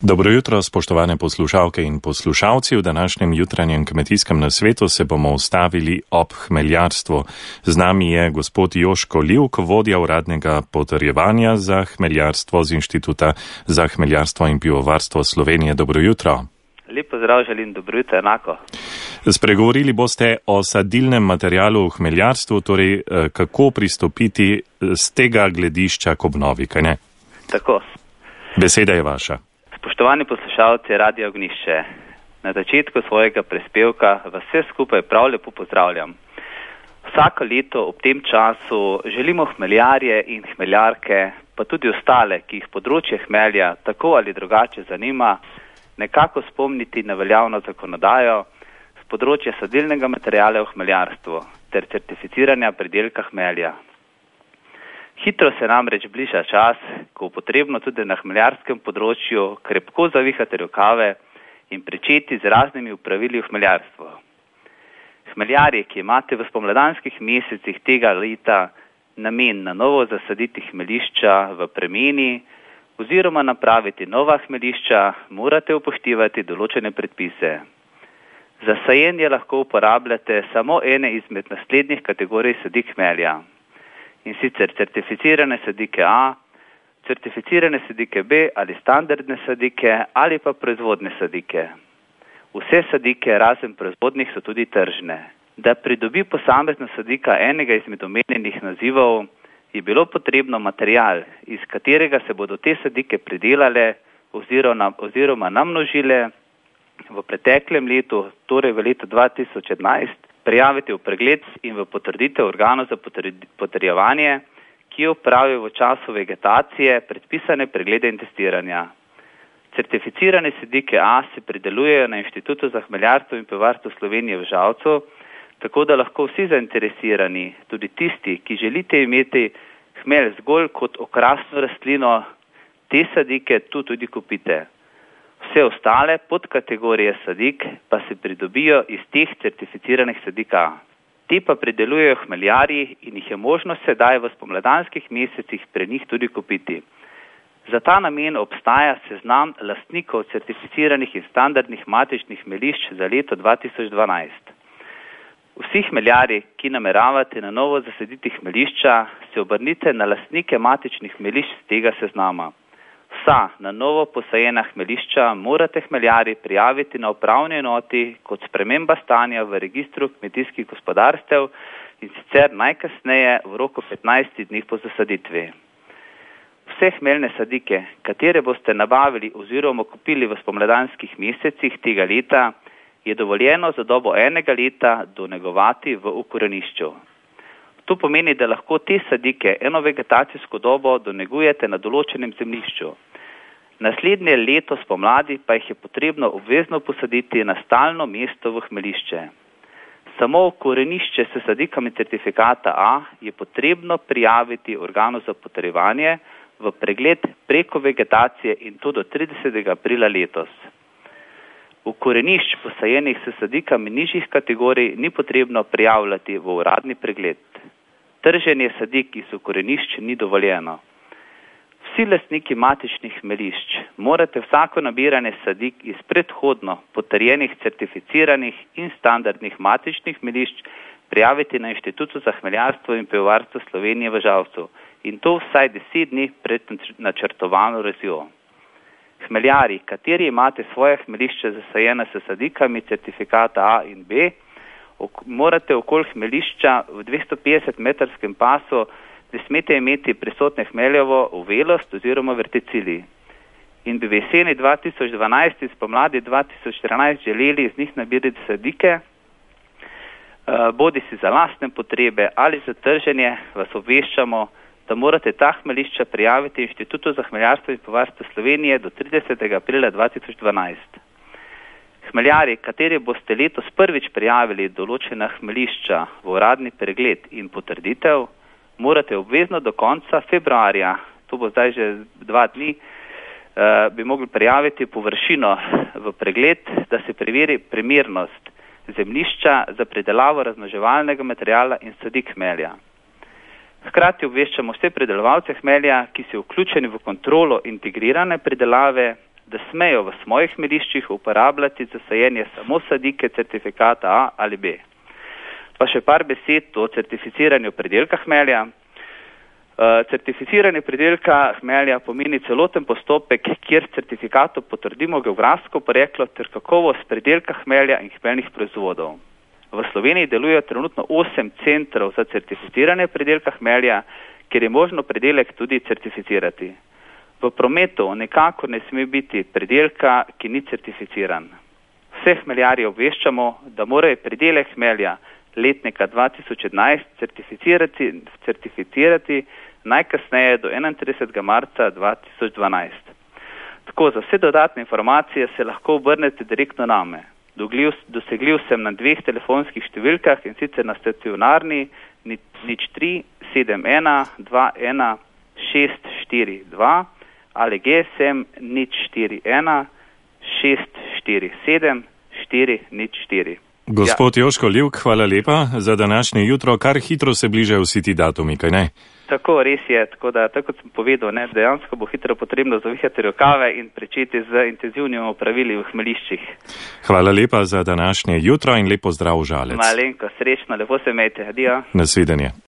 Dobro jutro, spoštovane poslušalke in poslušalci. V današnjem jutranjem kmetijskem nasvetu se bomo ustavili ob hmeljarstvu. Z nami je gospod Joško Livk, vodja uradnega potrjevanja za hmeljarstvo z Inštituta za hmeljarstvo in pivovarstvo Slovenije. Dobro jutro. Lep pozdrav, želim dobro jutro, enako. Spregovorili boste o sadilnem materialu v hmeljarstvu, torej kako pristopiti z tega gledišča k obnovi, kaj ne? Tako. Beseda je vaša. Spoštovani poslušalci Radia Ognjišče, na začetku svojega prispevka vas vse skupaj prav lepo pozdravljam. Vsako leto ob tem času želimo hmeljarje in hmeljarke, pa tudi ostale, ki jih področje hmelja tako ali drugače zanima, nekako spomniti na veljavno zakonodajo z področja sadilnega materiala v hmeljarstvu ter certificiranja pridelka hmelja. Hitro se namreč bliža čas, ko bo potrebno tudi na hmeljarskem področju krepko zavihati rokave in pričeti z raznimi opravili v hmeljarstvu. Hmeljarji, ki imate v spomladanskih mesecih tega leta namen na novo zasaditi hmelišča v premeni oziroma napraviti nova hmelišča, morate upoštevati določene predpise. Za sajenje lahko uporabljate samo ene izmed naslednjih kategorij sadik hmelja. In sicer certificirane sadike A, certificirane sadike B ali standardne sadike ali pa proizvodne sadike. Vse sadike razen proizvodnih so tudi tržne. Da pridobi posamezna sadika enega izmed omenjenih nazivov, je bilo potrebno material, iz katerega se bodo te sadike pridelale oziroma namnožile v preteklem letu, torej v letu 2011, prijaviti v pregled in v potrditev organov za potrjevanje, ki opravijo v času vegetacije predpisane preglede in testiranja. Certificirane sadike A se pridelujejo na Inštitutu za hmeljarstvo in pivovarstvo Slovenije v Žalcu, tako da lahko vsi zainteresirani, tudi tisti, ki želite imeti hmelj zgolj kot okrasno rastlino, te sadike tu tudi kupite. Vse ostale podkategorije sadik pa se pridobijo iz teh certificiranih sadik A. Te pa pridelujejo hmeljarji in jih je možno sedaj v spomladanskih mesecih pri njih tudi kupiti. Za ta namen obstaja seznam lastnikov certificiranih in standardnih matičnih hmelišč za leto 2012. Vsi hmeljarji, ki nameravate na novo zasaditi hmelišča, se obrnite na lastnike matičnih hmelišč z tega seznama. Vsa na novo posajena hmelišča morate hmeljarji prijaviti na upravni enoti kot sprememba stanja v registru kmetijskih gospodarstev in sicer najkasneje v roku 15 dni po zasaditvi. Vse hmeljne sadike, katere boste nabavili oziroma kupili v spomladanskih mesecih tega leta, je dovoljeno za dobo enega leta donegovati v ukorenišču. To pomeni, da lahko te sadike eno vegetacijsko dobo donegujete na določenem zemljišču. Naslednje leto spomladi pa jih je potrebno obvezno posaditi na stalno mesto v hmelišče. Samo korenišče s sadikami certifikata A je potrebno prijaviti organu za potrjevanje v pregled preko vegetacije in to do 30. aprila letos. V korenišč posajenih s sadikami nižjih kategorij ni potrebno prijavljati v uradni pregled. Trženje sadik iz korenišč ni dovoljeno. Vsi lastniki matičnih hmelišč morate vsako nabiranje sadik iz predhodno potrjenih, certificiranih in standardnih matičnih hmelišč prijaviti na Inštitutu za hmeljarstvo in pivovarstvo Slovenije v Žalcu in to vsaj 10 dni pred načrtovano rezijo. Hmeljarji, kateri imate svoje hmelišče zasajene s sadikami certifikata A in B, morate okoli hmelišča v 250 metrskem pasu ne smete imeti prisotne hmeljevo uvelost oziroma verticili. In bi v jeseni 2012 in spomladi 2014 želeli iz njih nabirati sadike, bodi si za lastne potrebe ali za trženje, vas obveščamo, da morate ta hmelišča prijaviti Inštitutu za hmeljarstvo in pivovarstvo Slovenije do 30. aprila 2012. Hmeljarji, kateri boste letos prvič prijavili določena hmelišča v uradni pregled in potrditev, morate obvezno do konca februarja, to bo zdaj že 2 dni, bi mogli prijaviti površino v pregled, da se preveri primernost zemljišča za pridelavo razmnoževalnega materiala in sadik hmelja. Hkrati obveščamo vse pridelovalce hmelja, ki so vključeni v kontrolo integrirane pridelave, da smejo v svojih hmeljiščih uporabljati za sajenje samo sadike certifikata A ali B. Pa še par besed o certificiranju pridelka hmelja. Certificiranje pridelka hmelja pomeni celoten postopek, kjer certifikatu potrdimo geografsko poreklo ter kakovost pridelka hmelja in hmeljnih proizvodov. V Sloveniji deluje trenutno 8 centrov za certificiranje pridelka hmelja, kjer je možno pridelek tudi certificirati. V prometu nekako ne sme biti pridelka, ki ni certificiran. Vse hmeljarje obveščamo, da morajo pridelek hmelja letnika 2011 certificirati najkasneje do 31. marca 2012. Tako, za vse dodatne informacije se lahko obrnete direktno name. Dosegljiv sem na 2 telefonskih številkah, in sicer na stacionarni 03 71 21 642 ali GSM 041 647 404. Gospod Joško Livk, hvala lepa za današnje jutro. Kar hitro se bližajo vsi ti datumi, kaj ne? Tako, res je. Tako da, tako kot sem povedal, dejansko bo hitro potrebno zavihati rokave in pričeti z intenzivnimi opravili v hmeljiščih. Hvala lepa za današnje jutro in lepo zdrav Žalec. Malenko, srečno, lepo se imejte. Adijo. Nasvidenje.